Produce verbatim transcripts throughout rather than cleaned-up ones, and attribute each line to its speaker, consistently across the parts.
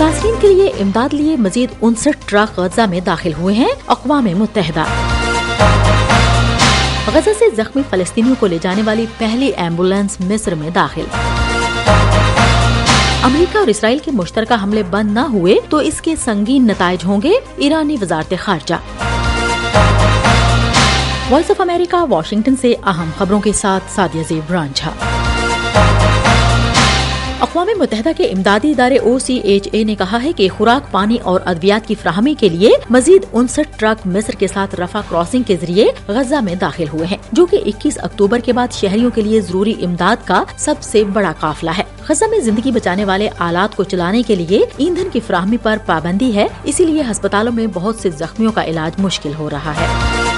Speaker 1: متاثرین کے لیے امداد لیے مزید انسٹھ ٹرک غزہ میں داخل ہوئے ہیں. اقوام متحدہ غزہ سے زخمی فلسطینیوں کو لے جانے والی پہلی ایمبولینس مصر میں داخل. امریکہ اور اسرائیل کے مشترکہ حملے بند نہ ہوئے تو اس کے سنگین نتائج ہوں گے. ایرانی وزارت خارجہ. وائس آف امریکہ واشنگٹن سے اہم خبروں کے ساتھ سعدیہ زیب رانجھا. اقوام متحدہ کے امدادی ادارے او سی ایچ اے نے کہا ہے کہ خوراک، پانی اور ادویات کی فراہمی کے لیے مزید انسٹھ ٹرک مصر کے ساتھ رفح کراسنگ کے ذریعے غزہ میں داخل ہوئے ہیں، جو کہ اکیس اکتوبر کے بعد شہریوں کے لیے ضروری امداد کا سب سے بڑا قافلہ ہے. غزہ میں زندگی بچانے والے آلات کو چلانے کے لیے ایندھن کی فراہمی پر پابندی ہے، اسی لیے ہسپتالوں میں بہت سے زخمیوں کا علاج مشکل ہو رہا ہے.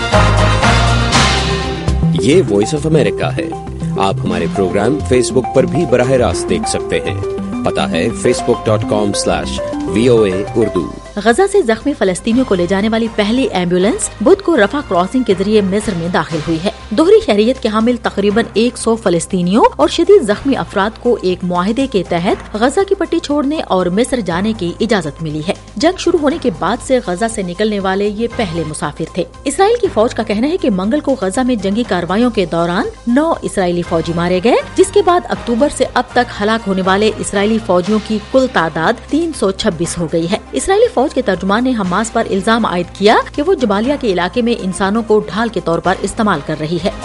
Speaker 2: یہ وائس آف امریکہ ہے. آپ ہمارے پروگرام فیس بک پر بھی براہ راست دیکھ سکتے ہیں. پتہ ہے Facebook dot com slash V O A Urdu.
Speaker 1: Gaza سے زخمی فلسطینیوں کو لے جانے والی پہلی ایمبولینس بدھ کو رفح کراسنگ کے ذریعے مصر میں داخل ہوئی ہے. دوہری شہریت کے حامل تقریباً ایک سو فلسطینیوں اور شدید زخمی افراد کو ایک معاہدے کے تحت غزہ کی پٹی چھوڑنے اور مصر جانے کی اجازت ملی ہے. جنگ شروع ہونے کے بعد سے غزہ سے نکلنے والے یہ پہلے مسافر تھے. اسرائیل کی فوج کا کہنا ہے کہ منگل کو غزہ میں جنگی کارروائیوں کے دوران نو اسرائیلی فوجی مارے گئے، جس کے بعد اکتوبر سے اب تک ہلاک ہونے والے اسرائیلی فوجیوں کی کل تعداد تین سو چھبیس ہو گئی ہے. اسرائیلی فوج کے ترجمان نے حماس پر الزام عائد کیا کہ وہ جبالیہ کے علاقے میں انسانوں کو ڈھال کے طور پر استعمال کر رہی ہے.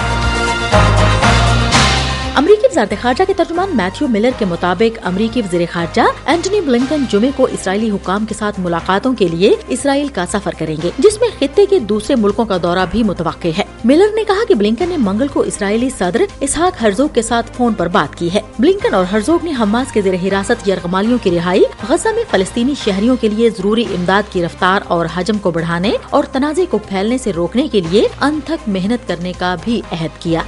Speaker 1: امریکی وزارت خارجہ کے ترجمان میتھیو ملر کے مطابق امریکی وزیر خارجہ اینٹونی بلنکن جمعے کو اسرائیلی حکام کے ساتھ ملاقاتوں کے لیے اسرائیل کا سفر کریں گے، جس میں خطے کے دوسرے ملکوں کا دورہ بھی متوقع ہے. ملر نے کہا کہ بلنکن نے منگل کو اسرائیلی صدر اسحاق ہرزوگ کے ساتھ فون پر بات کی ہے. بلنکن اور ہرزوگ نے حماس کے زیر حراست یرغمالیوں کی رہائی، غزہ میں فلسطینی شہریوں کے لیے ضروری امداد کی رفتار اور حجم کو بڑھانے اور تنازع کو پھیلنے سے روکنے کے لیے انتھک محنت کرنے کا بھی عہد کیا.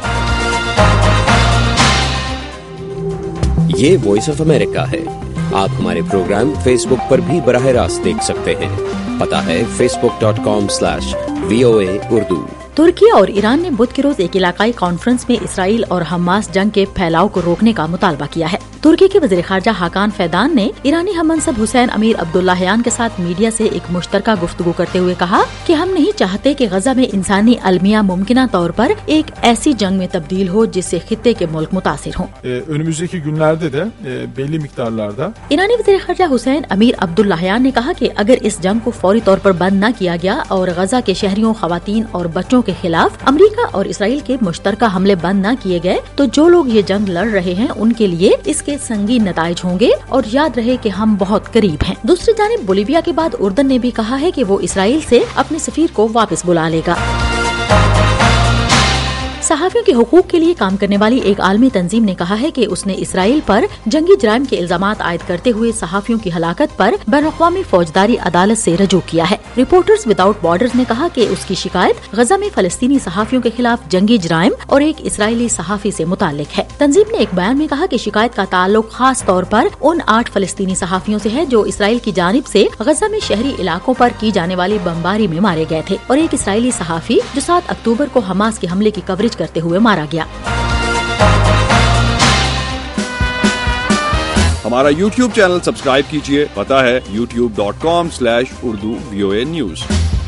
Speaker 2: یہ وائس آف امریکہ ہے. آپ ہمارے پروگرام فیس بک پر بھی براہ راست دیکھ سکتے ہیں. پتہ ہے Facebook dot com slash V O A Urdu.
Speaker 1: ترکی اور ایران نے بدھ کے روز ایک علاقائی کانفرنس میں اسرائیل اور حماس جنگ کے پھیلاؤ کو روکنے کا مطالبہ کیا ہے. ترکی کے وزیر خارجہ حاکان فیدان نے ایرانی ہم منصب حسین امیر عبداللہیان کے ساتھ میڈیا سے ایک مشترکہ گفتگو کرتے ہوئے کہا کہ ہم نہیں چاہتے کہ غزہ میں انسانی المیہ ممکنہ طور پر ایک ایسی جنگ میں تبدیل ہو جس سے خطے کے ملک متاثر ہوں. ایرانی وزیر خارجہ حسین امیر عبداللہیان نے کہا کہ اگر اس جنگ کو فوری طور پر بند نہ کیا گیا اور غزہ کے شہریوں، خواتین اور بچوں کے خلاف امریکہ اور اسرائیل کے مشترکہ حملے بند نہ کیے گئے تو جو لوگ یہ جنگ لڑ رہے ہیں ان کے لیے اس کے سنگین نتائج ہوں گے. اور یاد رہے کہ ہم بہت قریب ہیں. دوسری جانب بولیویا کے بعد اردن نے بھی کہا ہے کہ وہ اسرائیل سے اپنے سفیر کو واپس بلا لے گا. صحافیوں کے حقوق کے لیے کام کرنے والی ایک عالمی تنظیم نے کہا ہے کہ اس نے اسرائیل پر جنگی جرائم کے الزامات عائد کرتے ہوئے صحافیوں کی ہلاکت پر بین الاقوامی فوجداری عدالت سے رجوع کیا ہے. رپورٹرز وداؤٹ بارڈرز نے کہا کہ اس کی شکایت غزہ میں فلسطینی صحافیوں کے خلاف جنگی جرائم اور ایک اسرائیلی صحافی سے متعلق ہے. تنظیم نے ایک بیان میں کہا کہ شکایت کا تعلق خاص طور پر ان آٹھ فلسطینی صحافیوں سے ہے جو اسرائیل کی جانب سے غزہ میں شہری علاقوں پر کی جانے والی بمباری میں مارے گئے تھے، اور ایک اسرائیلی صحافی جو سات اکتوبر کو حماس کے حملے کی کوریج کرتے ہوئے مارا گیا.
Speaker 3: ہمارا یوٹیوب چینل سبسکرائب کیجیے. پتہ ہے YouTube dot com slash Urdu V O A news.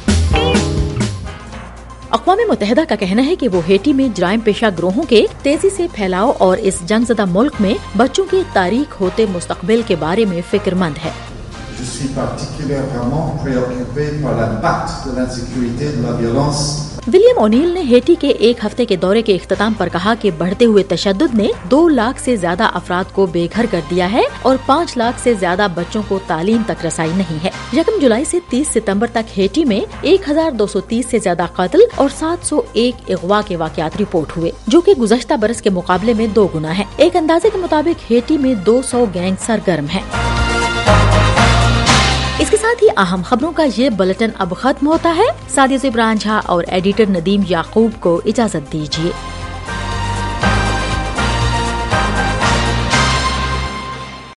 Speaker 1: اقوام متحدہ کا کہنا ہے کہ وہ ہیٹی میں جرائم پیشہ گروہوں کے تیزی سے پھیلاؤ اور اس جنگ زدہ ملک میں بچوں کے تاریک ہوتے مستقبل کے بارے میں فکر مند ہے.
Speaker 4: Je suis particulièrement préoccupé par l'impact de l'insécurité et de la violence.
Speaker 1: William O'Neill نے ہیٹی کے ایک ہفتے کے دورے کے اختتام پر کہا کہ بڑھتے ہوئے تشدد نے دو لاکھ سے زیادہ افراد کو بے گھر کر دیا ہے اور پانچ لاکھ سے زیادہ بچوں کو تعلیم تک رسائی نہیں ہے. یکم جولائی سے تیس ستمبر تک ہیٹی میں ایک ہزار دو سو تیس سے زیادہ قتل اور سات سو ایک اغوا کے واقعات رپورٹ ہوئے، جو کہ گزشتہ برس کے مقابلے میں دو گنا ہے. ایک اندازے کے مطابق ہیٹی میں دو سو گینگ سرگرم ہیں. اس کے ساتھ ہی اہم خبروں کا یہ بلٹن اب ختم ہوتا ہے. سعدیہ زیب رانجھا اور ایڈیٹر ندیم یعقوب کو اجازت دیجیے.